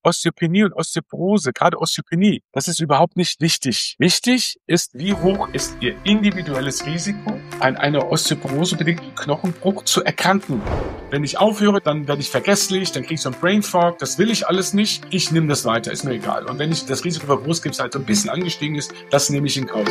Osteopenie und Osteoporose, gerade Osteopenie, das ist überhaupt nicht wichtig. Wichtig ist, wie hoch ist Ihr individuelles Risiko, an einer osteoporosebedingten Knochenbruch zu erkranken. Wenn ich aufhöre, dann werde ich vergesslich, dann kriege ich so einen Brain Fog, das will ich alles nicht. Ich nehme das weiter, ist mir egal. Und wenn ich das Risiko für Brustkrebs halt so ein bisschen angestiegen ist, das nehme ich in Kauf.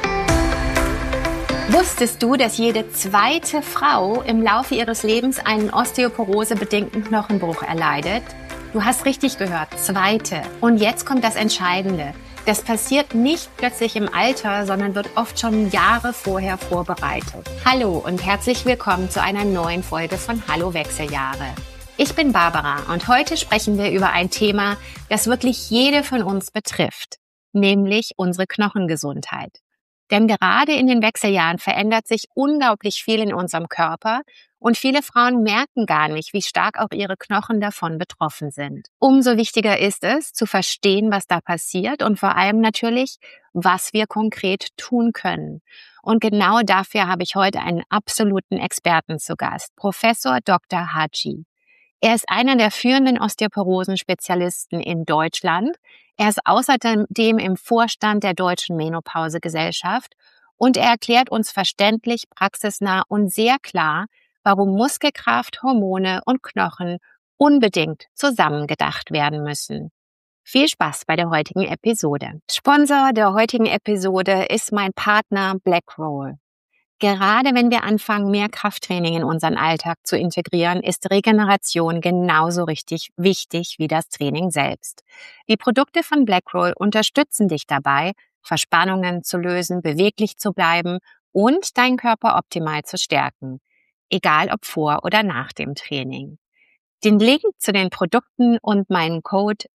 Wusstest du, dass jede zweite Frau im Laufe ihres Lebens einen osteoporosebedingten Knochenbruch erleidet? Du hast richtig gehört, zweite. Und jetzt kommt das Entscheidende. Das passiert nicht plötzlich im Alter, sondern wird oft schon Jahre vorher vorbereitet. Hallo und herzlich willkommen zu einer neuen Folge von Hallo Wechseljahre. Ich bin Barbara und heute sprechen wir über ein Thema, das wirklich jede von uns betrifft, nämlich unsere Knochengesundheit. Denn gerade in den Wechseljahren verändert sich unglaublich viel in unserem Körper und viele Frauen merken gar nicht, wie stark auch ihre Knochen davon betroffen sind. Umso wichtiger ist es, zu verstehen, was da passiert und vor allem natürlich, was wir konkret tun können. Und genau dafür habe ich heute einen absoluten Experten zu Gast, Professor Dr. Haji. Er ist einer der führenden Osteoporosen-Spezialisten in Deutschland. Er ist außerdem im Vorstand der Deutschen Menopausegesellschaft und er erklärt uns verständlich, praxisnah und sehr klar, warum Muskelkraft, Hormone und Knochen unbedingt zusammengedacht werden müssen. Viel Spaß bei der heutigen Episode. Sponsor der heutigen Episode ist mein Partner Blackroll. Gerade wenn wir anfangen, mehr Krafttraining in unseren Alltag zu integrieren, ist Regeneration genauso richtig wichtig wie das Training selbst. Die Produkte von Blackroll unterstützen dich dabei, Verspannungen zu lösen, beweglich zu bleiben und deinen Körper optimal zu stärken, egal ob vor oder nach dem Training. Den Link zu den Produkten und meinen Code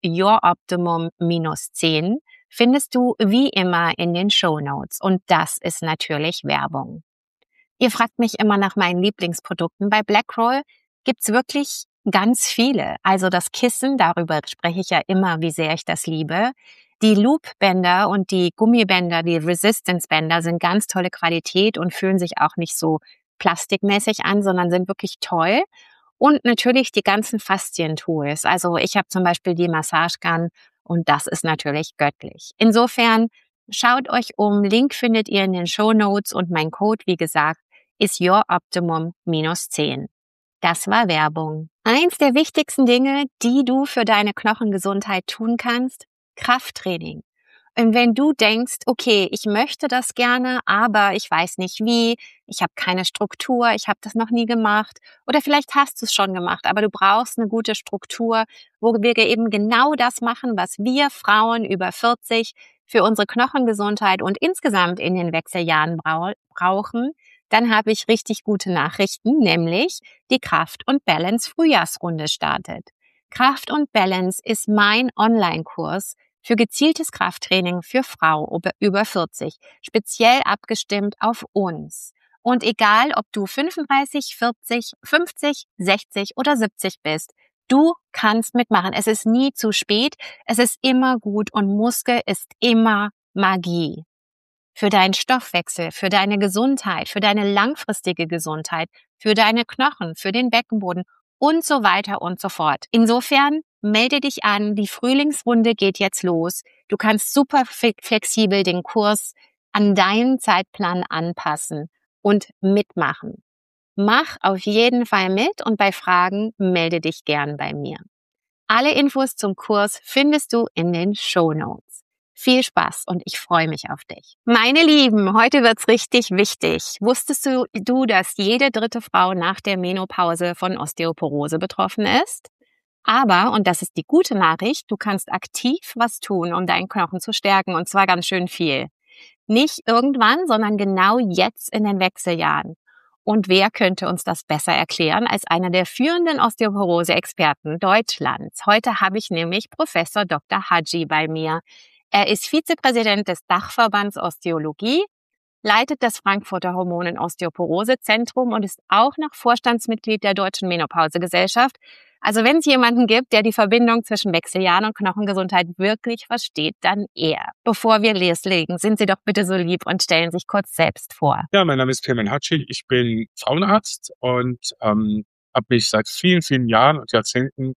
YourOptimum-10 findest du wie immer in den Shownotes und das ist natürlich Werbung. Ihr fragt mich immer nach meinen Lieblingsprodukten. Bei Blackroll gibt's wirklich ganz viele. Also das Kissen, darüber spreche ich ja immer, wie sehr ich das liebe. Die Loop-Bänder und die Gummibänder, die Resistance-Bänder sind ganz tolle Qualität und fühlen sich auch nicht so plastikmäßig an, sondern sind wirklich toll. Und natürlich die ganzen Faszien-Tools. Also ich habe zum Beispiel die Massage-Gun und das ist natürlich göttlich. Insofern schaut euch um. Link findet ihr in den Shownotes und mein Code, wie gesagt, ist YourOptimum-10. Das war Werbung. Eins der wichtigsten Dinge, die du für deine Knochengesundheit tun kannst, Krafttraining. Und wenn du denkst, okay, ich möchte das gerne, aber ich weiß nicht wie, ich habe keine Struktur, ich habe das noch nie gemacht oder vielleicht hast du es schon gemacht, aber du brauchst eine gute Struktur, wo wir eben genau das machen, was wir Frauen über 40 für unsere Knochengesundheit und insgesamt in den Wechseljahren brauchen, dann habe ich richtig gute Nachrichten, nämlich die Kraft und Balance Frühjahrsrunde startet. Kraft und Balance ist mein Online-Kurs für gezieltes Krafttraining für Frau über 40, speziell abgestimmt auf uns. Und egal, ob du 35, 40, 50, 60 oder 70 bist, du kannst mitmachen. Es ist nie zu spät, es ist immer gut und Muskel ist immer Magie. Für deinen Stoffwechsel, für deine Gesundheit, für deine langfristige Gesundheit, für deine Knochen, für den Beckenboden und so weiter und so fort. Insofern melde dich an, die Frühlingsrunde geht jetzt los. Du kannst super flexibel den Kurs an deinen Zeitplan anpassen und mitmachen. Mach auf jeden Fall mit und bei Fragen melde dich gern bei mir. Alle Infos zum Kurs findest du in den Shownotes. Viel Spaß und ich freue mich auf dich. Meine Lieben, heute wird's richtig wichtig. Wusstest du, dass jede dritte Frau nach der Menopause von Osteoporose betroffen ist? Aber, und das ist die gute Nachricht, du kannst aktiv was tun, um deinen Knochen zu stärken und zwar ganz schön viel. Nicht irgendwann, sondern genau jetzt in den Wechseljahren. Und wer könnte uns das besser erklären als einer der führenden Osteoporose-Experten Deutschlands? Heute habe ich nämlich Professor Dr. Haji bei mir. Er ist Vizepräsident des Dachverbands Osteologie, leitet das Frankfurter Hormon- und Osteoporose-Zentrum und ist auch noch Vorstandsmitglied der Deutschen Menopausegesellschaft. Also wenn es jemanden gibt, der die Verbindung zwischen Wechseljahren und Knochengesundheit wirklich versteht, dann er. Bevor wir loslegen, sind Sie doch bitte so lieb und stellen sich kurz selbst vor. Ja, mein Name ist Clement Haji, ich bin Frauenarzt und habe mich seit vielen, vielen Jahren und Jahrzehnten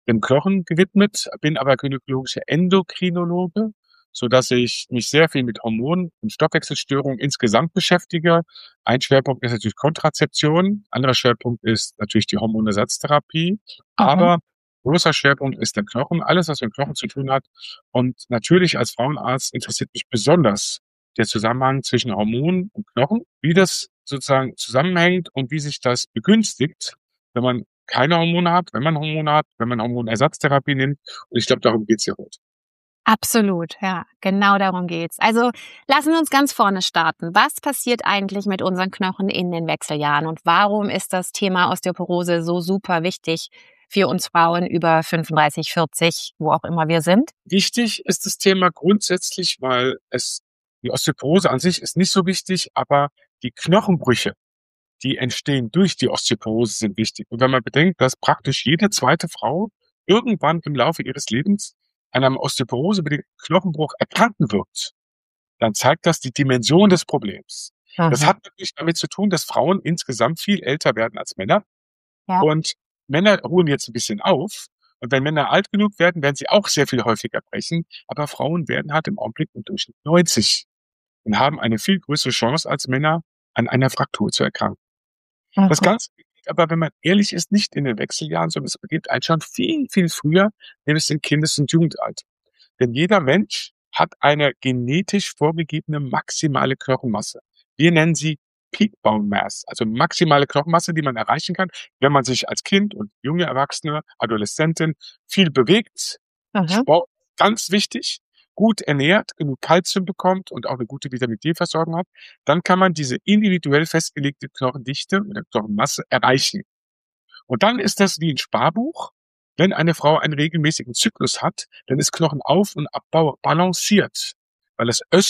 dem Knochen gewidmet, bin aber gynäkologischer Endokrinologe, so dass ich mich sehr viel mit Hormonen und Stoffwechselstörungen insgesamt beschäftige. Ein Schwerpunkt ist natürlich Kontrazeption, anderer Schwerpunkt ist natürlich die Hormonersatztherapie, Mhm. aber großer Schwerpunkt ist der Knochen, alles, was mit dem Knochen zu tun hat. Und natürlich als Frauenarzt interessiert mich besonders der Zusammenhang zwischen Hormonen und Knochen, wie das sozusagen zusammenhängt und wie sich das begünstigt, wenn man keine Hormone hat, wenn man Hormonersatztherapie nimmt. Und ich glaube, darum geht's ja heute. Absolut, ja, genau darum geht's. Also lassen wir uns ganz vorne starten. Was passiert eigentlich mit unseren Knochen in den Wechseljahren und warum ist das Thema Osteoporose so super wichtig für uns Frauen über 35, 40, wo auch immer wir sind? Wichtig ist das Thema grundsätzlich, weil die Osteoporose an sich ist nicht so wichtig, aber die Knochenbrüche, die entstehen durch die Osteoporose, sind wichtig. Und wenn man bedenkt, dass praktisch jede zweite Frau irgendwann im Laufe ihres Lebens an einem osteoporosebedingten Knochenbruch erkranken wird, dann zeigt das die Dimension des Problems. Das Mhm. hat natürlich damit zu tun, dass Frauen insgesamt viel älter werden als Männer. Ja. Und Männer ruhen jetzt ein bisschen auf. Und wenn Männer alt genug werden, werden sie auch sehr viel häufiger brechen. Aber Frauen werden halt im Augenblick im Durchschnitt 90 und haben eine viel größere Chance als Männer, an einer Fraktur zu erkranken. Das Mhm. Ganze beginnt aber, wenn man ehrlich ist, nicht in den Wechseljahren, sondern es beginnt eigentlich schon viel, viel früher, nämlich im Kindes- und Jugendalter. Denn jeder Mensch hat eine genetisch vorgegebene maximale Knochenmasse. Wir nennen sie Peak Bone Mass, also maximale Knochenmasse, die man erreichen kann, wenn man sich als Kind und junge Erwachsene, Adoleszentin viel bewegt. Mhm. Sport, ganz wichtig, gut ernährt, genug Kalzium bekommt und auch eine gute Vitamin D-Versorgung hat, dann kann man diese individuell festgelegte Knochendichte oder Knochenmasse erreichen. Und dann ist das wie ein Sparbuch. Wenn eine Frau einen regelmäßigen Zyklus hat, dann ist Knochenauf- und Abbau balanciert, weil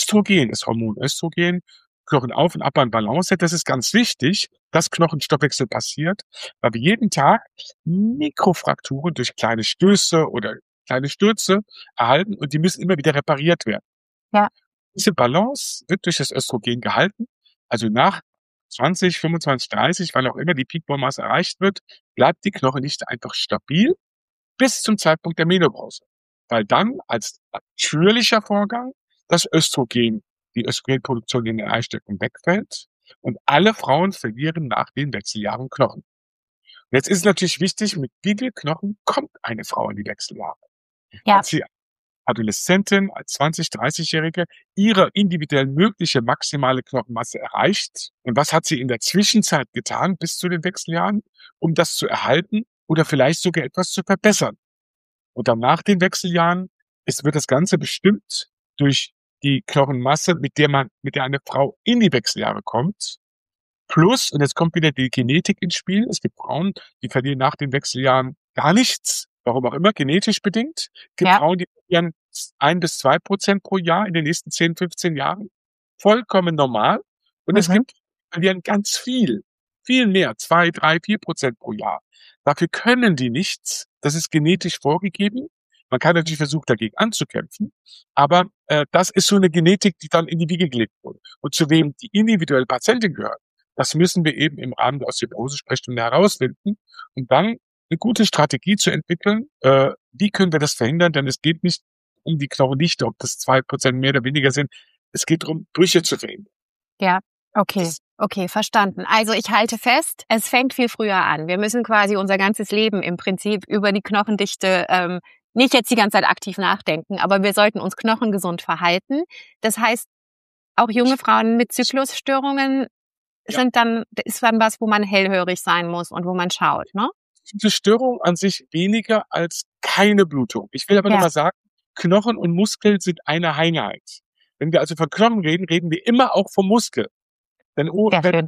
das Hormon Östrogen, Knochenauf- und Abbau in Balance hat. Das ist ganz wichtig, dass Knochenstoffwechsel passiert, weil wir jeden Tag Mikrofrakturen durch kleine Stöße oder kleine Stürze erhalten und die müssen immer wieder repariert werden. Ja. Diese Balance wird durch das Östrogen gehalten. Also nach 20, 25, 30, wann auch immer die Peak-Bone-Masse erreicht wird, bleibt die Knochendichte einfach stabil bis zum Zeitpunkt der Menopause. Weil dann als natürlicher Vorgang das Östrogen, die Östrogenproduktion in den Eistöcken wegfällt und alle Frauen verlieren nach den Wechseljahren Knochen. Und jetzt ist es natürlich wichtig, mit wie viel Knochen kommt eine Frau in die Wechseljahre? Ja. Hat sie Adoleszentin als 20-, 30-Jährige ihre individuell mögliche maximale Knochenmasse erreicht? Und was hat sie in der Zwischenzeit getan bis zu den Wechseljahren, um das zu erhalten oder vielleicht sogar etwas zu verbessern? Und dann nach den Wechseljahren wird das Ganze bestimmt durch die Knochenmasse, mit der eine Frau in die Wechseljahre kommt. Plus, und jetzt kommt wieder die Genetik ins Spiel. Es gibt Frauen, die verlieren nach den Wechseljahren gar nichts. Warum auch immer, genetisch bedingt. Es gibt Ja. Frauen, die verlieren 1 bis 2% pro Jahr in den nächsten 10, 15 Jahren. Vollkommen normal. Und es Mhm. gibt, die verlieren ganz viel. Viel mehr. 2, 3, 4% pro Jahr. Dafür können die nichts. Das ist genetisch vorgegeben. Man kann natürlich versuchen, dagegen anzukämpfen. Aber das ist so eine Genetik, die dann in die Wiege gelegt wurde. Und zu wem die individuelle Patientin gehört, das müssen wir eben im Rahmen der Osteoporose-Sprechstunde herausfinden, um dann eine gute Strategie zu entwickeln. Wie können wir das verhindern? Denn es geht nicht um die Knochendichte, ob das 2% mehr oder weniger sind. Es geht darum, Brüche zu verhindern. Ja. Okay. Das, Okay, verstanden. Also ich halte fest, es fängt viel früher an. Wir müssen quasi unser ganzes Leben im Prinzip über die Knochendichte nicht jetzt die ganze Zeit aktiv nachdenken, aber wir sollten uns knochengesund verhalten. Das heißt, auch junge Frauen mit Zyklusstörungen ja, ist dann was, wo man hellhörig sein muss und wo man schaut, ne? diese Störung an sich weniger als keine Blutung. Ich will aber Ja, nochmal sagen, Knochen und Muskel sind eine Einheit. Wenn wir also von Knochen reden, reden wir immer auch vom Muskel. Denn sehr schön.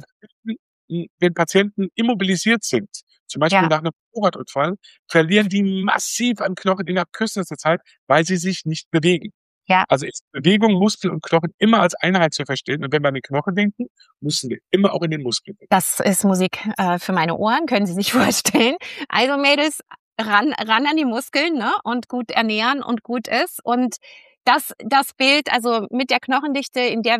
wenn Patienten immobilisiert sind, zum Beispiel Ja, nach einem Motorradunfall, verlieren die massiv an Knochen innerhalb kürzester Zeit, weil sie sich nicht bewegen. ja, Also ist Bewegung, Muskel und Knochen immer als Einheit zu verstehen. Und wenn wir an den Knochen denken, müssen wir immer auch in den Muskel denken. das ist Musik für meine Ohren, können Sie sich vorstellen. Also Mädels, ran an die Muskeln, ne? Und gut ernähren und gut ist. Und das Bild, also mit der Knochendichte,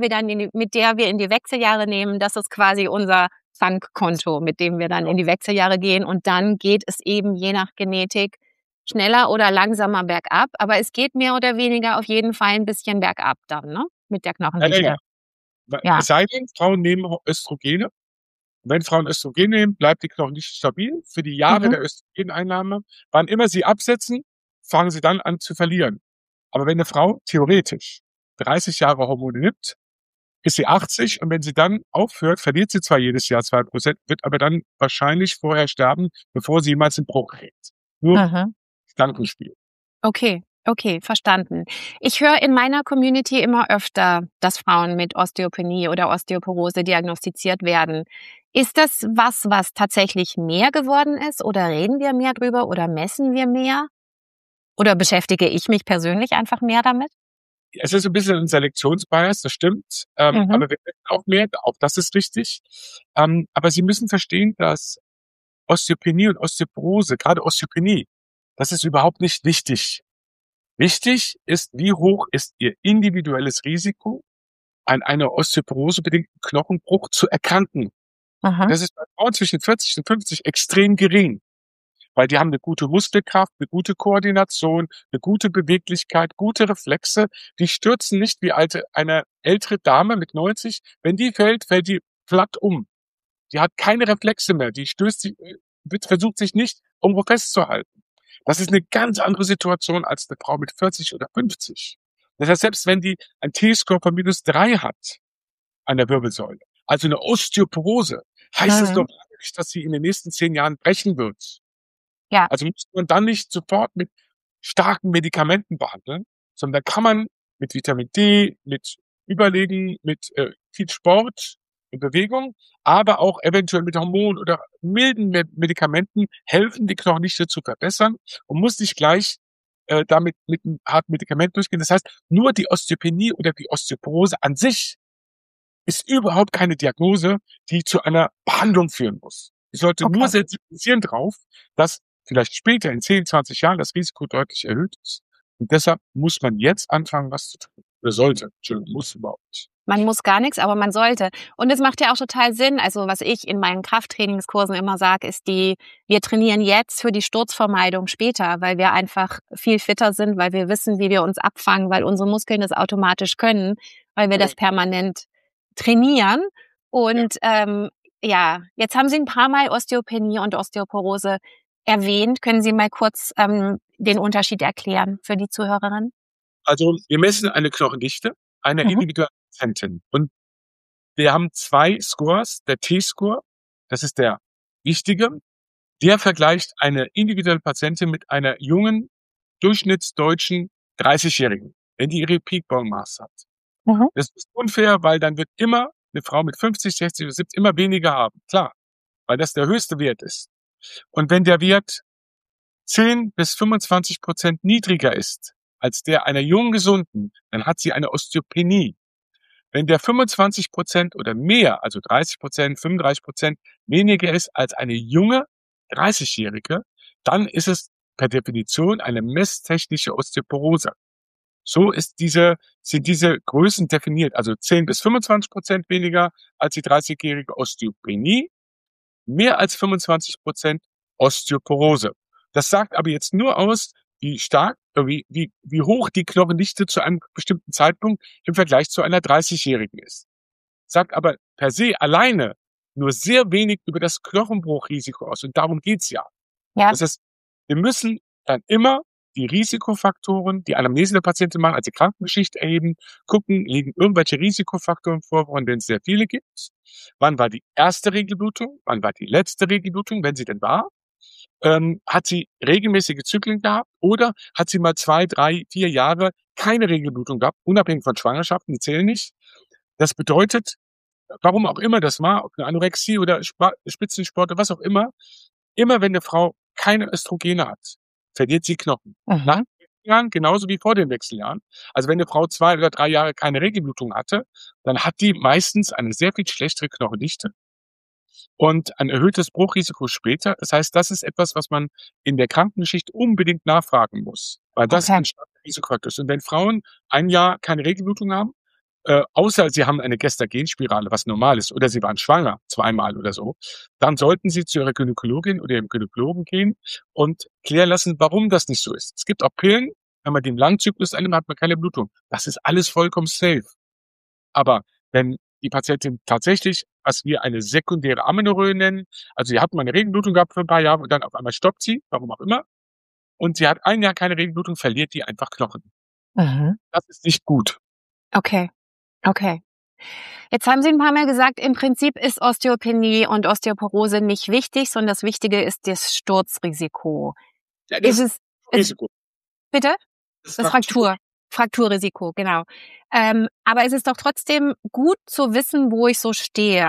mit der wir in die Wechseljahre nehmen, das ist quasi unser Bankkonto, mit dem wir dann in die Wechseljahre gehen. Und dann geht es eben je nach Genetik schneller oder langsamer bergab, aber es geht mehr oder weniger auf jeden Fall ein bisschen bergab dann, ne? Mit der Ja, ja, ja. Knochendichte. Ja. Es sei denn, Frauen nehmen Östrogene. Wenn Frauen Östrogen nehmen, bleibt die Knochendichte stabil. Für die Jahre Mhm. der Östrogeneinnahme, wann immer sie absetzen, fangen sie dann an zu verlieren. Aber wenn eine Frau theoretisch 30 Jahre Hormone nimmt, ist sie 80 und wenn sie dann aufhört, verliert sie zwar jedes Jahr 2%, wird aber dann wahrscheinlich vorher sterben, bevor sie jemals einen Bruch kriegt. Nur Mhm. Gedankenspiel. Okay, okay, verstanden. Ich höre in meiner Community immer öfter, dass Frauen mit Osteopenie oder Osteoporose diagnostiziert werden. Ist das was tatsächlich mehr geworden ist oder reden wir mehr drüber oder messen wir mehr? Oder beschäftige ich mich persönlich einfach mehr damit? Es ist ein bisschen ein Selektionsbias, das stimmt, Mhm. aber wir wissen auch mehr, auch das ist richtig. Aber Sie müssen verstehen, dass Osteopenie und Osteoporose, gerade Osteopenie, das ist überhaupt nicht wichtig. Wichtig ist, wie hoch ist Ihr individuelles Risiko, an einer osteoporosebedingten Knochenbruch zu erkranken. Und Aha. das ist bei Frauen zwischen 40 und 50 extrem gering, weil die haben eine gute Muskelkraft, eine gute Koordination, eine gute Beweglichkeit, gute Reflexe. Die stürzen nicht wie eine ältere Dame mit 90. Wenn die fällt, fällt die platt um. Die hat keine Reflexe mehr. Die versucht sich nicht irgendwo festzuhalten. Das ist eine ganz andere Situation als eine Frau mit 40 oder 50. Das heißt, selbst wenn die ein T-Score von -3 hat an der Wirbelsäule, also eine Osteoporose, heißt es Mhm. noch lange nicht, dass sie in den nächsten 10 Jahren brechen wird. Ja, Also muss man dann nicht sofort mit starken Medikamenten behandeln, sondern da kann man mit Vitamin D, mit Überlegen, mit viel Sport und Bewegung, aber auch eventuell mit Hormonen oder milden Medikamenten helfen, die Knochendichte zu verbessern und muss nicht gleich damit mit einem harten Medikament durchgehen. Das heißt, nur die Osteopenie oder die Osteoporose an sich ist überhaupt keine Diagnose, die zu einer Behandlung führen muss. Ich sollte nur okay. sensibilisieren drauf, dass vielleicht später in 10, 20 Jahren das Risiko deutlich erhöht ist. Und deshalb muss man jetzt anfangen, was zu tun. Oder sollte. Entschuldigung, muss überhaupt nicht. Man muss gar nichts, aber man sollte. Und es macht ja auch total Sinn. Also was ich in meinen Krafttrainingskursen immer sage, ist wir trainieren jetzt für die Sturzvermeidung später, weil wir einfach viel fitter sind, weil wir wissen, wie wir uns abfangen, weil unsere Muskeln das automatisch können, weil wir Ja, das permanent trainieren. ja. Und ja, jetzt haben Sie ein paar Mal Osteopenie und Osteoporose erwähnt. Können Sie mal kurz den Unterschied erklären für die Zuhörerin? Also wir messen eine Knochendichte einer Mhm. individuellen Patientin. Und wir haben 2 Scores. Der T-Score, das ist der wichtige, der vergleicht eine individuelle Patientin mit einer jungen, durchschnittsdeutschen 30-Jährigen, wenn die ihre Peak Bone Mass hat. Mhm. Das ist unfair, weil dann wird immer eine Frau mit 50, 60 oder 70 immer weniger haben. Klar, weil das der höchste Wert ist. Und wenn der Wert 10 bis 25% niedriger ist als der einer jungen Gesunden, dann hat sie eine Osteopenie. Wenn der 25% oder mehr, also 30%, 35% weniger ist als eine junge 30-Jährige, dann ist es per Definition eine messtechnische Osteoporose. So sind diese Größen definiert, also 10 bis 25% weniger als die 30-jährige Osteopenie, mehr als 25% Osteoporose. Das sagt aber jetzt nur aus, wie stark, wie hoch die Knochendichte zu einem bestimmten Zeitpunkt im Vergleich zu einer 30-jährigen ist. Sagt aber per se alleine nur sehr wenig über das Knochenbruchrisiko aus. Und darum geht's ja. Ja. Das heißt, wir müssen dann immer die Risikofaktoren, die Anamnese der Patientin machen, also die Krankengeschichte erheben, gucken, liegen irgendwelche Risikofaktoren vor, von denen es sehr viele gibt. Wann war die erste Regelblutung? Wann war die letzte Regelblutung, wenn sie denn war? Hat sie regelmäßige Zyklen gehabt oder hat sie mal 2, 3, 4 Jahre keine Regelblutung gehabt, unabhängig von Schwangerschaften, die zählen nicht. Das bedeutet, warum auch immer das war, ob eine Anorexie oder Spitzensport oder was auch immer wenn eine Frau keine Östrogene hat, verliert sie Knochen. Nach Mhm. den Wechseljahren genauso wie vor den Wechseljahren. Also wenn eine Frau 2 oder 3 Jahre keine Regelblutung hatte, dann hat die meistens eine sehr viel schlechtere Knochendichte und ein erhöhtes Bruchrisiko später. Das heißt, das ist etwas, was man in der Krankengeschichte unbedingt nachfragen muss, weil das Okay. ein starker Risikofaktor ist. Und wenn Frauen ein Jahr keine Regelblutung haben, außer Sie haben eine Gestagenspirale, was normal ist, oder Sie waren schwanger, 2-mal oder so, dann sollten Sie zu Ihrer Gynäkologin oder Ihrem Gynäkologen gehen und klären lassen, warum das nicht so ist. Es gibt auch Pillen, wenn man den Langzyklus einnimmt, hat man keine Blutung. Das ist alles vollkommen safe. Aber wenn die Patientin tatsächlich, was wir eine sekundäre Amenorrhoe nennen, also sie hat mal eine Regelblutung gehabt für ein paar Jahre und dann auf einmal stoppt sie, warum auch immer, und sie hat 1 Jahr keine Regelblutung, verliert die einfach Knochen. Mhm. Das ist nicht gut. Okay. Okay. Jetzt haben Sie ein paar Mal gesagt, im Prinzip ist Osteopenie und Osteoporose nicht wichtig, sondern das Wichtige ist das Sturzrisiko. Ja, Ist das es, ist, Risiko. bitte? Das Das Frakturrisiko, genau. Aber es ist doch trotzdem gut zu wissen, wo ich so stehe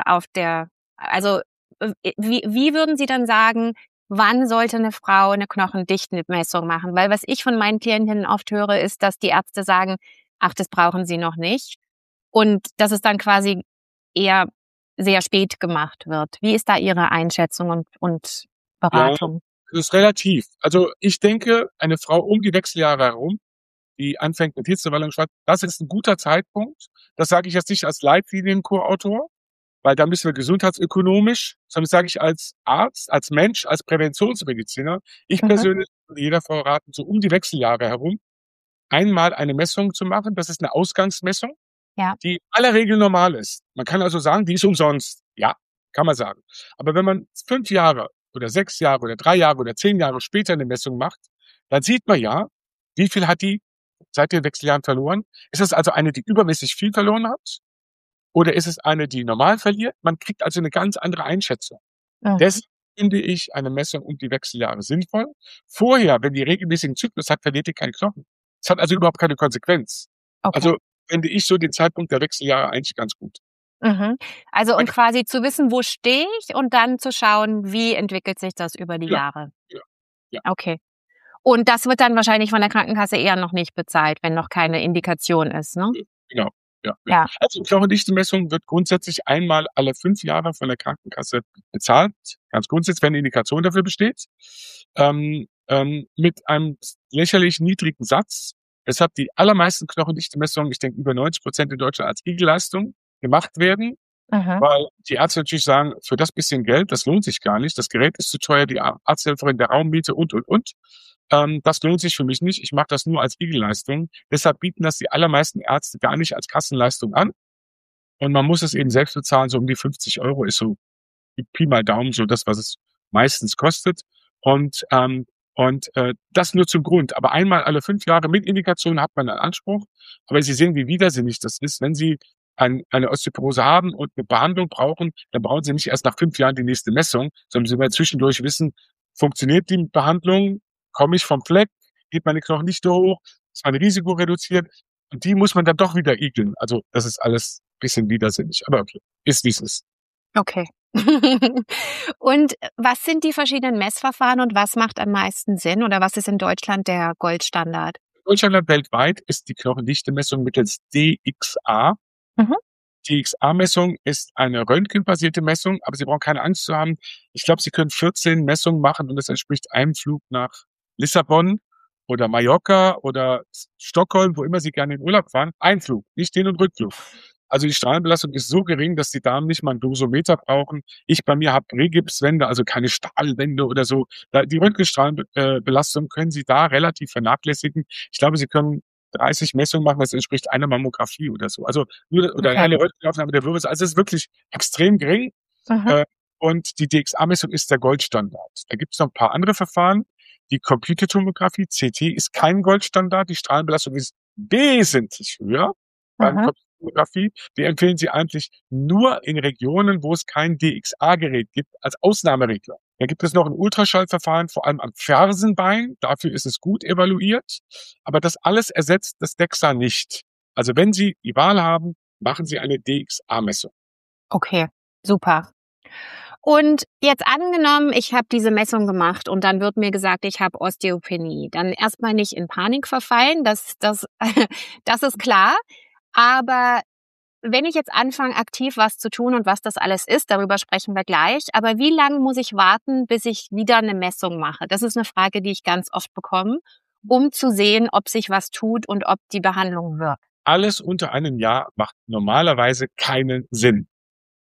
also wie würden Sie dann sagen, wann sollte eine Frau eine Knochendichtenmessung machen? Weil was ich von meinen Klientinnen oft höre, ist, dass die Ärzte sagen, ach, das brauchen Sie noch nicht. Und dass es dann quasi eher sehr spät gemacht wird. Wie ist da Ihre Einschätzung und Ja, Beratung? das ist relativ. Also ich denke, eine Frau um die Wechseljahre herum, die anfängt mit Hitzewallung, das ist ein guter Zeitpunkt. Das sage ich jetzt nicht als Leitlinienkurautor, weil da müssen wir gesundheitsökonomisch, sondern das sage ich als Arzt, als Mensch, als Präventionsmediziner. Ich Mhm. persönlich würde jeder Frau raten, so um die Wechseljahre herum einmal eine Messung zu machen. Das ist eine Ausgangsmessung, Ja. die in aller Regel normal ist. Man kann also sagen, die ist umsonst. Ja, kann man sagen. Aber wenn man 5 Jahre oder 6 Jahre oder 3 Jahre oder 10 Jahre später eine Messung macht, dann sieht man ja, wie viel hat die seit den Wechseljahren verloren. Ist es also eine, die übermäßig viel verloren hat? Oder ist es eine, die normal verliert? Man kriegt also eine ganz andere Einschätzung. Mhm. Deswegen finde ich eine Messung um die Wechseljahre sinnvoll. Vorher, wenn die regelmäßigen Zyklus hat, verliert die keinen Knochen. Es hat also überhaupt keine Konsequenz. Okay. Also finde ich so den Zeitpunkt der Wechseljahre eigentlich ganz gut. Mhm. Also und Meine, quasi zu wissen, wo stehe ich und dann zu schauen, wie entwickelt sich das über die ja, Jahre. ja, ja, Okay. Und das wird dann wahrscheinlich von der Krankenkasse eher noch nicht bezahlt, wenn noch keine Indikation ist, ne? genau. Ja, ja. Ja. Also Knochendichtemessung wird grundsätzlich einmal alle 5 Jahre von der Krankenkasse bezahlt. Ganz grundsätzlich, wenn eine Indikation dafür besteht. Mit einem lächerlich niedrigen Satz. Weshalb die allermeisten Knochendichtemessungen, ich denke über 90% in Deutschland als Igelleistung gemacht werden. Mhm. Weil die Ärzte natürlich sagen, für das bisschen Geld, das lohnt sich gar nicht. Das Gerät ist zu teuer, die Arzthelferin, der Raummiete und. Das lohnt sich für mich nicht. Ich mache das nur als Igelleistung. Deshalb bieten das die allermeisten Ärzte gar nicht als Kassenleistung an. Und man muss es eben selbst bezahlen. So um die 50 € ist so Pi mal Daumen so das, was es meistens kostet. Und das nur zum Grund. Aber einmal alle 5 Jahre mit Indikation hat man einen Anspruch. Aber Sie sehen, wie widersinnig das ist. Wenn Sie eine Osteoporose haben und eine Behandlung brauchen, dann brauchen Sie nicht erst nach 5 Jahren die nächste Messung, sondern Sie werden zwischendurch wissen, funktioniert die Behandlung, komme ich vom Fleck, geht meine Knochen nicht so hoch, ist mein Risiko reduziert. Und die muss man dann doch wieder igeln. Also das ist alles ein bisschen widersinnig. Aber okay, ist wie es ist. Okay. Und was sind die verschiedenen Messverfahren und was macht am meisten Sinn oder was ist in Deutschland der Goldstandard? Deutschland weltweit ist die Knochendichtemessung mittels DXA. Mhm. Die DXA-Messung ist eine röntgenbasierte Messung, aber Sie brauchen keine Angst zu haben. Ich glaube, Sie können 14 Messungen machen und das entspricht einem Flug nach Lissabon oder Mallorca oder Stockholm, wo immer Sie gerne in Urlaub fahren. Ein Flug, nicht Hin- und Rückflug. Also die Strahlenbelastung ist so gering, dass die Damen nicht mal ein Dosometer brauchen. Ich bei mir habe Regipswände, also keine Stahlwände oder so. Die Röntgenstrahlenbelastung können Sie da relativ vernachlässigen. Ich glaube, Sie können 30 Messungen machen, das entspricht einer Mammographie oder so. Also nur oder Okay. eine Röntgenaufnahme der Wirbel. Also es ist wirklich extrem gering. Mhm. Und die DXA-Messung ist der Goldstandard. Da gibt es noch ein paar andere Verfahren. Die Computertomographie, CT, ist kein Goldstandard. Die Strahlenbelastung ist wesentlich höher beim Mhm. Computertomographie. Wir empfehlen sie eigentlich nur in Regionen, wo es kein DXA-Gerät gibt, als Ausnahmeregler. Da gibt es noch ein Ultraschallverfahren, vor allem am Fersenbein. Dafür ist es gut evaluiert. Aber das alles ersetzt das DEXA nicht. Also wenn Sie die Wahl haben, machen Sie eine DXA-Messung. Okay, super. Und jetzt angenommen, ich habe diese Messung gemacht und dann wird mir gesagt, ich habe Osteopenie. Dann erstmal nicht in Panik verfallen, das das ist klar. Aber wenn ich jetzt anfange, aktiv was zu tun und was das alles ist, darüber sprechen wir gleich. Aber wie lange muss ich warten, bis ich wieder eine Messung mache? Das ist eine Frage, die ich ganz oft bekomme, um zu sehen, ob sich was tut und ob die Behandlung wirkt. alles unter einem Jahr macht normalerweise keinen Sinn.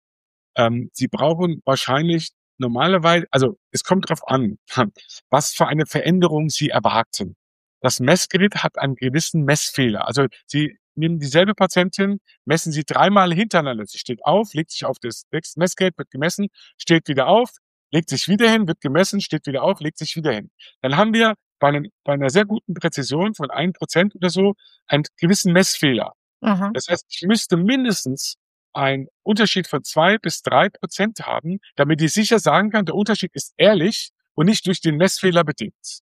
Sie brauchen wahrscheinlich normalerweise, also es kommt drauf an, was für eine Veränderung Sie erwarten. Das Messgerät hat einen gewissen Messfehler. Also Sie nehmen dieselbe Patientin, messen Sie dreimal hintereinander. Sie steht auf, legt sich auf das Messgerät, wird gemessen, steht wieder auf, legt sich wieder hin, wird gemessen, steht wieder auf, legt sich wieder hin. Dann haben wir bei einer sehr guten Präzision von 1% oder so einen gewissen Messfehler. Mhm. Das heißt, ich müsste mindestens einen Unterschied von 2-3% haben, damit ich sicher sagen kann, der Unterschied ist ehrlich und nicht durch den Messfehler bedingt.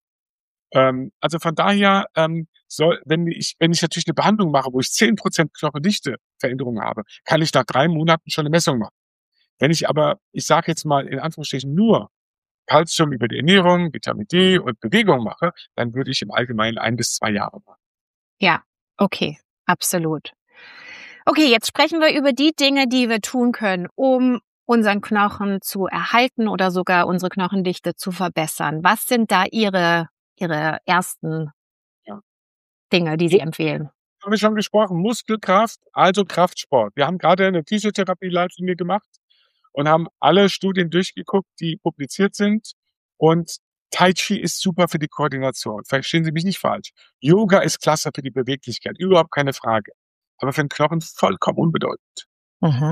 Also von daher wenn ich natürlich eine Behandlung mache, wo ich 10% Knochendichte-Veränderung habe, kann ich nach 3 Monaten schon eine Messung machen. Wenn ich aber, ich sage jetzt mal in Anführungsstrichen, nur Kalzium über die Ernährung, Vitamin D und Bewegung mache, dann würde ich im Allgemeinen 1 bis 2 Jahre machen. Ja, okay, absolut. Okay, jetzt sprechen wir über die Dinge, die wir tun können, um unseren Knochen zu erhalten oder sogar unsere Knochendichte zu verbessern. Was sind da Ihre ersten Ja. Dinge, die Sie empfehlen? Haben wir schon gesprochen, Muskelkraft, also Kraftsport. Wir haben gerade eine Physiotherapie-Leitlinie gemacht und haben alle Studien durchgeguckt, die publiziert sind. Und Tai Chi ist super für die Koordination. Verstehen Sie mich nicht falsch. Yoga ist klasse für die Beweglichkeit, überhaupt keine Frage. Aber für den Knochen vollkommen unbedeutend. Mhm.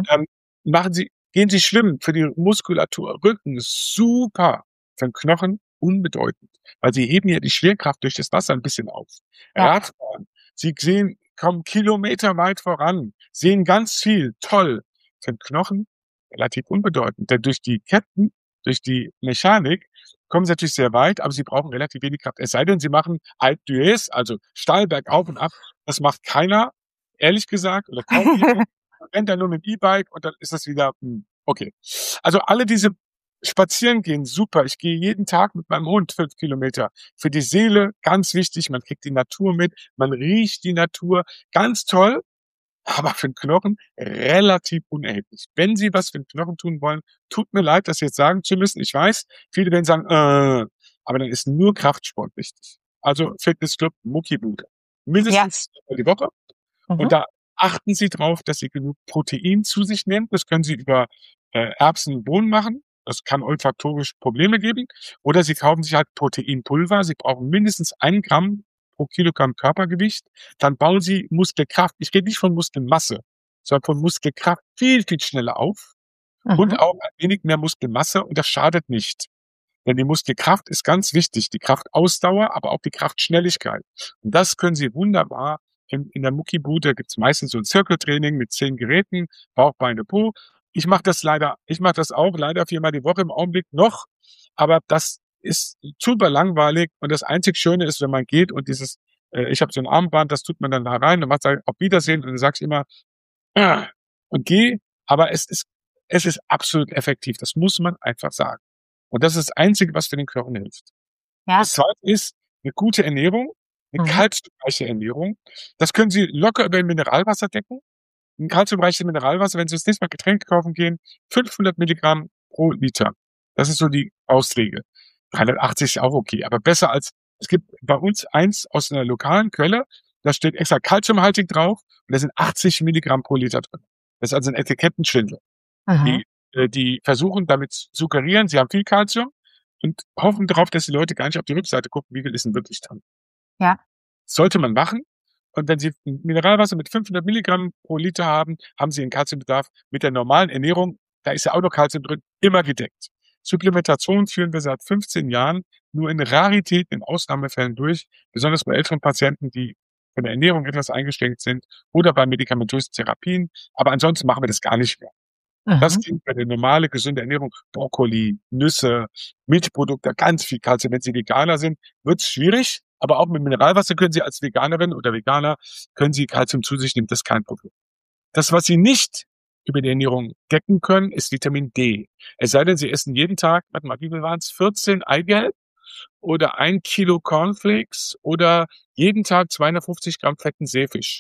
Gehen Sie schwimmen für die Muskulatur, Rücken, super. Für den Knochen unbedeutend, weil Sie heben ja die Schwerkraft durch das Wasser ein bisschen auf. Ja. Radfahren, Sie kommen kilometerweit voran, sehen ganz viel, toll. Für den Knochen relativ unbedeutend, denn durch die Ketten, durch die Mechanik kommen Sie natürlich sehr weit, aber Sie brauchen relativ wenig Kraft. Es sei denn, Sie machen Alpe d'Huez, also steil bergauf und ab. Das macht keiner, ehrlich gesagt, oder kaum jemand. Man rennt dann nur mit E-Bike und dann ist das wieder, okay. Also alle diese Spazieren gehen, super. Ich gehe jeden Tag mit meinem Hund 5 Kilometer. Für die Seele ganz wichtig, man kriegt die Natur mit, man riecht die Natur, ganz toll. Aber für den Knochen relativ unerheblich. Wenn Sie was für den Knochen tun wollen, tut mir leid, das jetzt sagen zu müssen. Ich weiß, viele werden sagen, aber dann ist nur Kraftsport wichtig. Also Fitnessclub, Muckibude. Mindestens die Woche. Mhm. Und da achten Sie drauf, dass Sie genug Protein zu sich nehmen. Das können Sie über Erbsen und Bohnen machen. Das kann olfaktorisch Probleme geben. Oder Sie kaufen sich halt Proteinpulver. Sie brauchen mindestens 1 Gramm pro Kilogramm Körpergewicht. Dann bauen Sie Muskelkraft. Ich rede nicht von Muskelmasse, sondern von Muskelkraft viel, viel schneller auf. Und Mhm. auch ein wenig mehr Muskelmasse. Und das schadet nicht. Denn die Muskelkraft ist ganz wichtig. Die Kraftausdauer, aber auch die Kraftschnelligkeit. Und das können Sie wunderbar in der Muckibude. Gibt's meistens so ein Zirkeltraining mit 10 Geräten, Bauch, Beine, Po. Ich mache das auch leider 4-mal die Woche im Augenblick noch. Aber das ist super langweilig. Und das einzig Schöne ist, wenn man geht und ich habe so ein Armband, das tut man dann da rein und macht auf Wiedersehen und dann sagst du immer, und geh. Aber es ist absolut effektiv. Das muss man einfach sagen. Und das ist das Einzige, was für den Knochen hilft. Ja. Das Zweite ist eine gute Ernährung, eine kalziumreiche Ernährung. Das können Sie locker über ein Mineralwasser decken. Ein kalziumreiches Mineralwasser, wenn Sie das nächste Mal Getränke kaufen gehen, 500 Milligramm pro Liter. Das ist so die Faustregel. 380 ist auch okay, aber besser als, es gibt bei uns eins aus einer lokalen Quelle, da steht extra kalziumhaltig drauf und da sind 80 Milligramm pro Liter drin. Das ist also ein Etikettenschwindel. Mhm. Die versuchen damit zu suggerieren, sie haben viel Kalzium und hoffen darauf, dass die Leute gar nicht auf die Rückseite gucken, wie viel ist denn wirklich drin. Ja. Sollte man machen. Und wenn Sie ein Mineralwasser mit 500 Milligramm pro Liter haben, haben Sie einen Kalziumbedarf mit der normalen Ernährung, da ist ja auch noch Kalzium drin, immer gedeckt. Supplementation führen wir seit 15 Jahren nur in Raritäten, in Ausnahmefällen durch, besonders bei älteren Patienten, die von der Ernährung etwas eingeschränkt sind oder bei medikamentösen Therapien. Aber ansonsten machen wir das gar nicht mehr. Das Mhm. klingt bei der normale, gesunde Ernährung, Brokkoli, Nüsse, Milchprodukte, ganz viel Kalzium. Wenn Sie Veganer sind, wird's schwierig, aber auch mit Mineralwasser können Sie als Veganerin oder Veganer, können Sie Kalzium zu sich nehmen, das ist kein Problem. Das, was Sie nicht über die Ernährung decken können, ist Vitamin D. Es sei denn, Sie essen jeden Tag, warte mal, wie viel waren's? 14 Eigelb oder 1 Kilo Cornflakes oder jeden Tag 250 Gramm fetten Seefisch.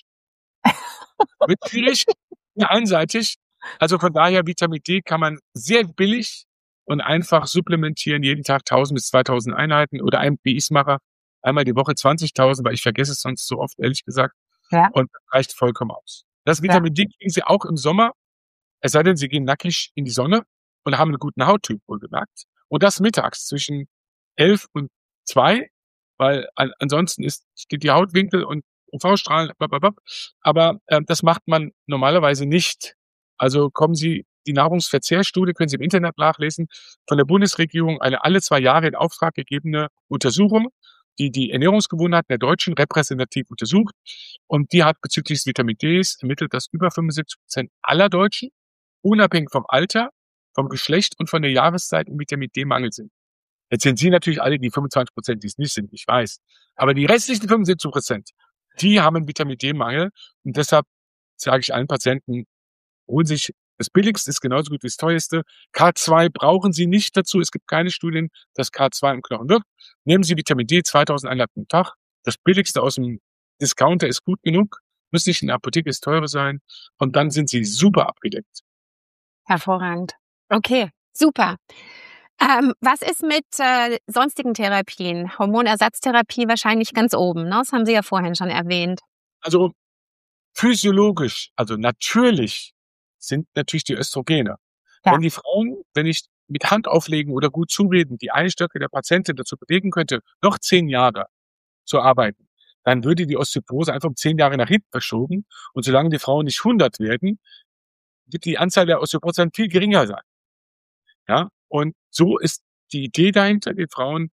Wird schwierig, einseitig. Also von daher, Vitamin D kann man sehr billig und einfach supplementieren, jeden Tag 1000 bis 2000 Einheiten oder wie ich es mache, einmal die Woche 20.000, weil ich vergesse es sonst so oft, ehrlich gesagt. Ja. Und das reicht vollkommen aus. Das Ja. Vitamin D kriegen Sie auch im Sommer, es sei denn, Sie gehen nackig in die Sonne und haben einen guten Hauttyp, wohlgemerkt. Und das mittags zwischen 11 und 2, weil ansonsten steht die Hautwinkel und UV-Strahlen, blablabla. Aber das macht man normalerweise nicht. Also die Nahrungsverzehrstudie können Sie im Internet nachlesen, von der Bundesregierung eine alle 2 Jahre in Auftrag gegebene Untersuchung, die die Ernährungsgewohnheiten der Deutschen repräsentativ untersucht. Und die hat bezüglich des Vitamin Ds ermittelt, dass über 75% aller Deutschen, unabhängig vom Alter, vom Geschlecht und von der Jahreszeit im Vitamin D-Mangel sind. Jetzt sind Sie natürlich alle die 25%, die es nicht sind, ich weiß. Aber die restlichen 75%, die haben einen Vitamin D-Mangel. Und deshalb sage ich allen Patienten, holen sich das Billigste ist genauso gut wie das Teuerste. K2 brauchen Sie nicht dazu. Es gibt keine Studien, dass K2 im Knochen wirkt. Nehmen Sie Vitamin D 2000 Einheiten am Tag. Das Billigste aus dem Discounter ist gut genug. Muss nicht in der Apotheke das teure sein. Und dann sind Sie super abgedeckt. Hervorragend. Okay, super. Was ist mit sonstigen Therapien? Hormonersatztherapie wahrscheinlich ganz oben, ne? Das haben Sie ja vorhin schon erwähnt. Also physiologisch, also natürlich sind natürlich die Östrogene. Ja. Wenn die Frauen, wenn ich mit Hand auflegen oder gut zureden, die Eierstöcke der Patientin dazu bewegen könnte, noch 10 Jahre zu arbeiten, dann würde die Osteoporose einfach um 10 Jahre nach hinten verschoben. Und solange die Frauen nicht 100 werden, wird die Anzahl der Osteoporose dann viel geringer sein. Ja, und so ist die Idee dahinter, den Frauen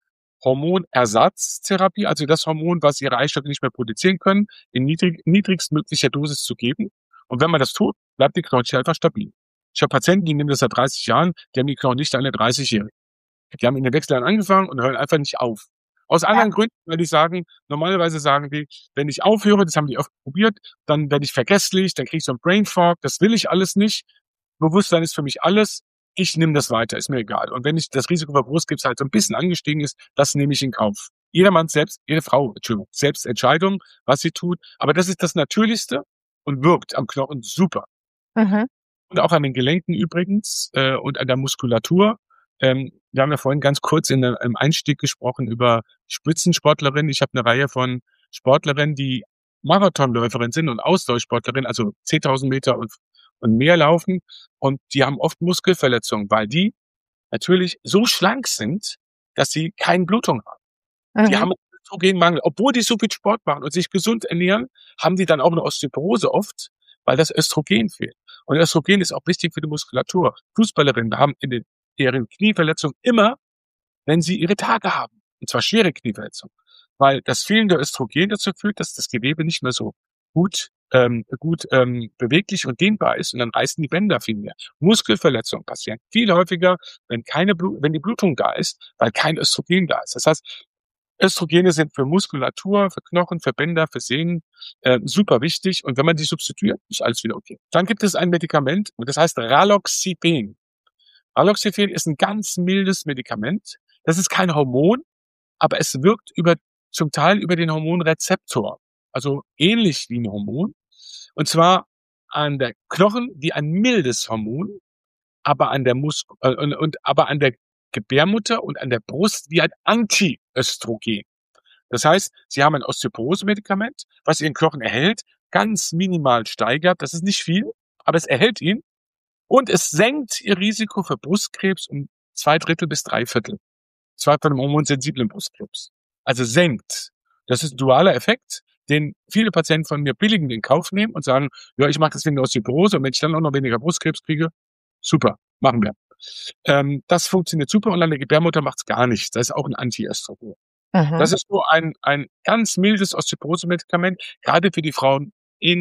Hormonersatztherapie, also das Hormon, was ihre Eistöcke nicht mehr produzieren können, in niedrigstmöglicher Dosis zu geben. Und wenn man das tut, bleibt die Knochen einfach stabil. Ich habe Patienten, die nehmen das seit 30 Jahren, die haben die Knochen nicht an der 30-Jährigen. Die haben in den Wechseljahren angefangen und hören einfach nicht auf. Aus anderen Gründen, weil die sagen, normalerweise sagen die, wenn ich aufhöre, das haben die oft probiert, dann werde ich vergesslich, dann kriege ich so einen Brain Fog, das will ich alles nicht. Bewusstsein ist für mich alles. Ich nehme das weiter, ist mir egal. Und wenn ich das Risiko für Brustkrebs halt so ein bisschen angestiegen ist, das nehme ich in Kauf. Jede Frau, selbst Entscheidung, was sie tut. Aber das ist das Natürlichste und wirkt am Knochen super. Mhm. Und auch an den Gelenken übrigens und an der Muskulatur. Wir haben ja vorhin ganz kurz im Einstieg gesprochen über Spitzensportlerinnen. Ich habe eine Reihe von Sportlerinnen, die Marathonläuferinnen sind und Ausdauersportlerinnen, also 10.000 Meter und mehr laufen. Und die haben oft Muskelverletzungen, weil die natürlich so schlank sind, dass sie keine Blutung haben. Die haben einen Östrogenmangel. Obwohl die so viel Sport machen und sich gesund ernähren, haben die dann auch eine Osteoporose oft, weil das Östrogen fehlt. Und Östrogen ist auch wichtig für die Muskulatur. Fußballerinnen haben in deren Knieverletzung immer, wenn sie ihre Tage haben. Und zwar schwere Knieverletzungen. Weil das fehlende Östrogen dazu führt, dass das Gewebe nicht mehr so gut beweglich und dehnbar ist. Und dann reißen die Bänder viel mehr. Muskelverletzungen passieren viel häufiger, wenn die Blutung da ist, weil kein Östrogen da ist. Das heißt, Östrogene sind für Muskulatur, für Knochen, für Bänder, für Sehnen super wichtig. Und wenn man die substituiert, ist alles wieder okay. Dann gibt es ein Medikament, und das heißt Raloxifen. Raloxifen ist ein ganz mildes Medikament. Das ist kein Hormon, aber es wirkt zum Teil über den Hormonrezeptor. Also ähnlich wie ein Hormon. Und zwar an der Knochen wie ein mildes Hormon, aber an der aber an der Gebärmutter und an der Brust wie ein Antiöstrogen. Das heißt, Sie haben ein Osteoporose-Medikament, was Ihren Knochen erhält, ganz minimal steigert. Das ist nicht viel, aber es erhält ihn. Und es senkt Ihr Risiko für Brustkrebs um 2/3 bis 3/4. Zwar von einem hormonsensiblen Brustkrebs. Also senkt. Das ist ein dualer Effekt, den viele Patienten von mir billigend in Kauf nehmen und sagen, ja, ich mache das wegen der Osteoporose und wenn ich dann auch noch weniger Brustkrebs kriege, super, machen wir. Das funktioniert super und an der Gebärmutter macht's gar nichts. Das ist auch ein Antiöstrogen. Das ist so ein ganz mildes Osteoporose-Medikament, gerade für die Frauen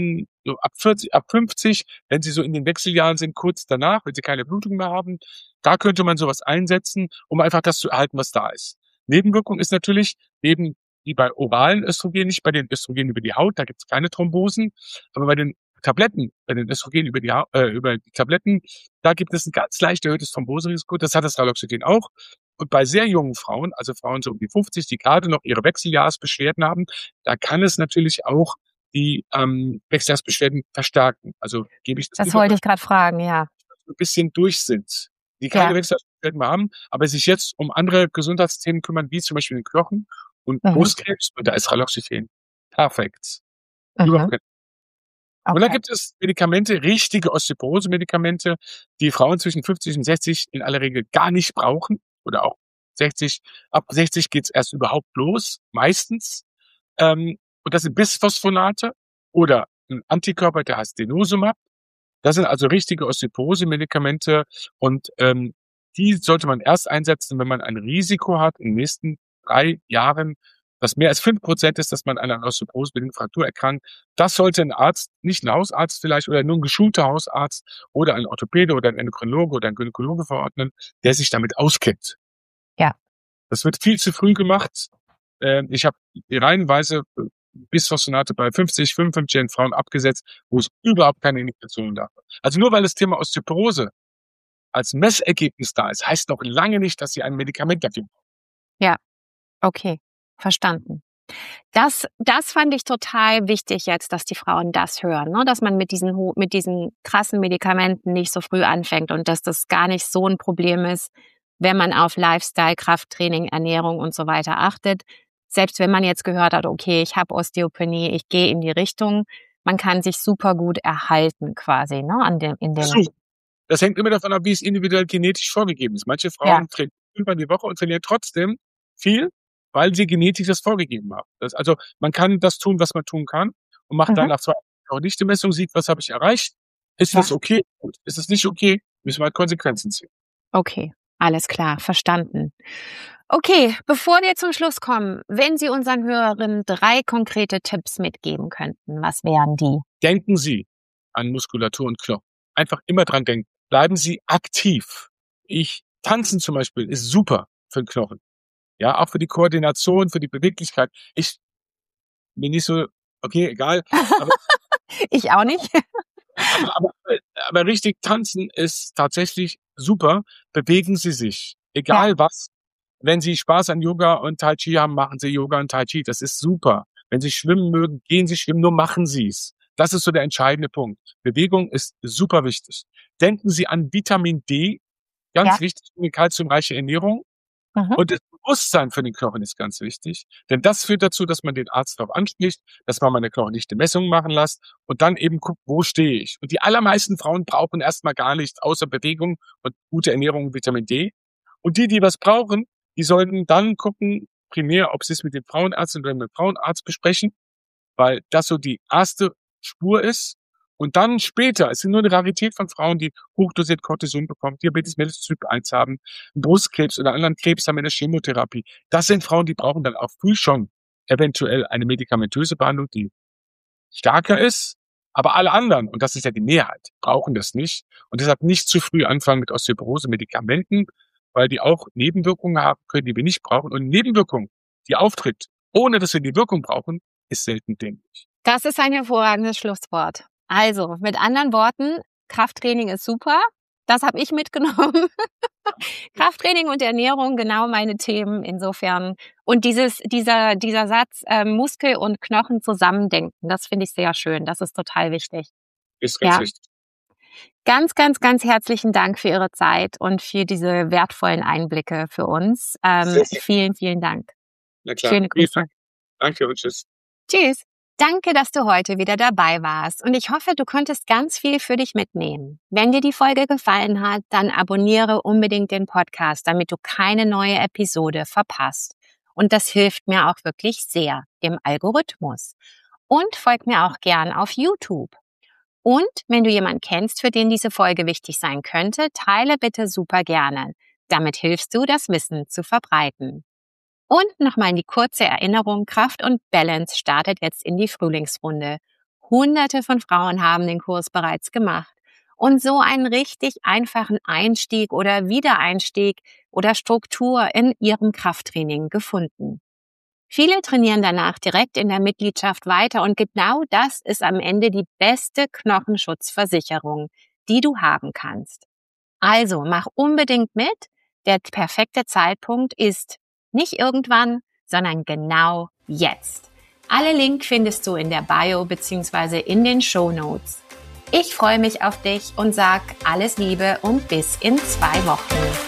ab 50, wenn sie so in den Wechseljahren sind, kurz danach, wenn sie keine Blutung mehr haben. Da könnte man sowas einsetzen, um einfach das zu erhalten, was da ist. Nebenwirkung ist natürlich eben wie bei oralen Östrogen, nicht bei den Östrogenen über die Haut, da gibt es keine Thrombosen, aber bei den Tabletten, bei den Östrogenen über die Tabletten, da gibt es ein ganz leicht erhöhtes Thromboserisiko. Das hat das Raloxifen auch. Und bei sehr jungen Frauen, also Frauen so um die 50, die gerade noch ihre Wechseljahresbeschwerden haben, da kann es natürlich auch die Wechseljahresbeschwerden verstärken. Also gebe ich das wollte ich gerade fragen, ja. ein bisschen durch sind, die keine Wechseljahresbeschwerden mehr haben, aber sich jetzt um andere Gesundheitsthemen kümmern, wie zum Beispiel den Knochen und Brustkrebs. Und da ist Raloxifen perfekt. Überhaupt keine. Und dann Okay. gibt es Medikamente, richtige Osteoporose-Medikamente, die Frauen zwischen 50 und 60 in aller Regel gar nicht brauchen oder auch 60. Ab 60 geht's erst überhaupt los, meistens. Und das sind Bisphosphonate oder ein Antikörper, der heißt Denosumab. Das sind also richtige Osteoporose-Medikamente und die sollte man erst einsetzen, wenn man ein Risiko hat in den nächsten 3 Jahren, das mehr als 5% ist, dass man an einer osteoporose-bedingten Fraktur erkrankt. Das sollte ein Arzt, nicht ein Hausarzt vielleicht oder nur ein geschulter Hausarzt oder ein Orthopäde oder ein Endokrinologe oder ein Gynäkologe verordnen, der sich damit auskennt. Ja. Das wird viel zu früh gemacht. Ich habe reihenweise Bisphosphonate bei 50, 55 Frauen abgesetzt, wo es überhaupt keine Indikationen gab. Also nur weil das Thema Osteoporose als Messergebnis da ist, heißt noch lange nicht, dass sie ein Medikament dafür brauchen. Ja, okay, verstanden. Das fand ich total wichtig jetzt, dass die Frauen das hören, ne? Dass man mit diesen krassen Medikamenten nicht so früh anfängt und dass das gar nicht so ein Problem ist, wenn man auf Lifestyle, Krafttraining, Ernährung und so weiter achtet. Selbst wenn man jetzt gehört hat, okay, ich habe Osteopenie, ich gehe in die Richtung, man kann sich super gut erhalten quasi, ne? So. Das hängt immer davon ab, wie es individuell genetisch vorgegeben ist. Manche Frauen trainieren 5-mal die Woche und trainieren trotzdem viel, weil sie genetisch das vorgegeben haben. Also man kann das tun, was man tun kann und macht dann nach 2 Wochen nicht die Messung, sieht, was habe ich erreicht. Ist das okay? Ist es nicht okay? Müssen wir halt Konsequenzen ziehen. Okay, alles klar, verstanden. Okay, bevor wir zum Schluss kommen, wenn Sie unseren Hörerinnen 3 konkrete Tipps mitgeben könnten, was wären die? Denken Sie an Muskulatur und Knochen. Einfach immer dran denken. Bleiben Sie aktiv. Tanzen zum Beispiel ist super für den Knochen. Ja, auch für die Koordination, für die Beweglichkeit. Ich bin nicht so, okay, egal. Aber, Ich auch nicht. aber richtig tanzen ist tatsächlich super. Bewegen Sie sich. Egal was. Wenn Sie Spaß an Yoga und Tai Chi haben, machen Sie Yoga und Tai Chi. Das ist super. Wenn Sie schwimmen mögen, gehen Sie schwimmen, nur machen Sie es. Das ist so der entscheidende Punkt. Bewegung ist super wichtig. Denken Sie an Vitamin D. Ganz wichtig, eine kalziumreiche Ernährung. Und das Bewusstsein für den Knochen ist ganz wichtig. Denn das führt dazu, dass man den Arzt darauf anspricht, dass man eine knochendichte Messung machen lässt und dann eben guckt, wo stehe ich. Und die allermeisten Frauen brauchen erstmal gar nichts außer Bewegung und gute Ernährung und Vitamin D. Und die was brauchen, die sollten dann gucken, primär, ob sie es mit dem Frauenarzt oder mit dem Frauenarzt besprechen, weil das so die erste Spur ist. Und dann später, es sind nur eine Rarität von Frauen, die hochdosiert Cortison bekommen, Diabetes mellitus Typ 1 haben, Brustkrebs oder anderen Krebs haben in der Chemotherapie. Das sind Frauen, die brauchen dann auch früh schon eventuell eine medikamentöse Behandlung, die stärker ist. Aber alle anderen, und das ist ja die Mehrheit, brauchen das nicht. Und deshalb nicht zu früh anfangen mit Osteoporose-Medikamenten, weil die auch Nebenwirkungen haben können, die wir nicht brauchen. Und Nebenwirkung, die auftritt, ohne dass wir die Wirkung brauchen, ist selten dämlich. Das ist ein hervorragendes Schlusswort. Also, mit anderen Worten, Krafttraining ist super. Das habe ich mitgenommen. Krafttraining und Ernährung, genau meine Themen insofern. Und dieser Satz, Muskel und Knochen zusammendenken, das finde ich sehr schön. Das ist total wichtig. Ist ganz wichtig. Ganz, ganz, ganz herzlichen Dank für Ihre Zeit und für diese wertvollen Einblicke für uns. Vielen, vielen Dank. Na klar. Schöne Grüße. Danke und tschüss. Tschüss. Danke, dass du heute wieder dabei warst und ich hoffe, du konntest ganz viel für dich mitnehmen. Wenn dir die Folge gefallen hat, dann abonniere unbedingt den Podcast, damit du keine neue Episode verpasst. Und das hilft mir auch wirklich sehr, dem Algorithmus. Und folg mir auch gern auf YouTube. Und wenn du jemanden kennst, für den diese Folge wichtig sein könnte, teile bitte super gerne. Damit hilfst du, das Wissen zu verbreiten. Und nochmal die kurze Erinnerung, Kraft und Balance startet jetzt in die Frühlingsrunde. Hunderte von Frauen haben den Kurs bereits gemacht und so einen richtig einfachen Einstieg oder Wiedereinstieg oder Struktur in ihrem Krafttraining gefunden. Viele trainieren danach direkt in der Mitgliedschaft weiter und genau das ist am Ende die beste Knochenschutzversicherung, die du haben kannst. Also mach unbedingt mit, der perfekte Zeitpunkt ist nicht irgendwann, sondern genau jetzt. Alle Links findest du in der Bio bzw. in den Shownotes. Ich freue mich auf dich und sag alles Liebe und bis in 2 Wochen.